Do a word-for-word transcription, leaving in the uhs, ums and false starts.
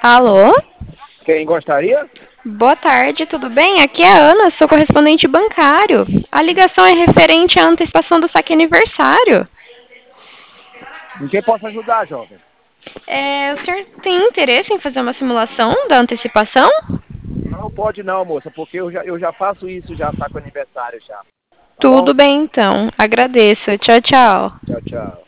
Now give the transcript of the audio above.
Alô? Quem gostaria? Boa tarde, tudo bem? Aqui é a Ana, sou correspondente bancário. A ligação é referente à antecipação do saque aniversário. Em que posso ajudar, jovem? É, o senhor tem interesse em fazer uma simulação da antecipação? Não pode não, moça, porque eu já, eu já faço isso, já tá com aniversário já. Tá bom? Tudo bem, então. Agradeço. Tchau, tchau. Tchau, tchau.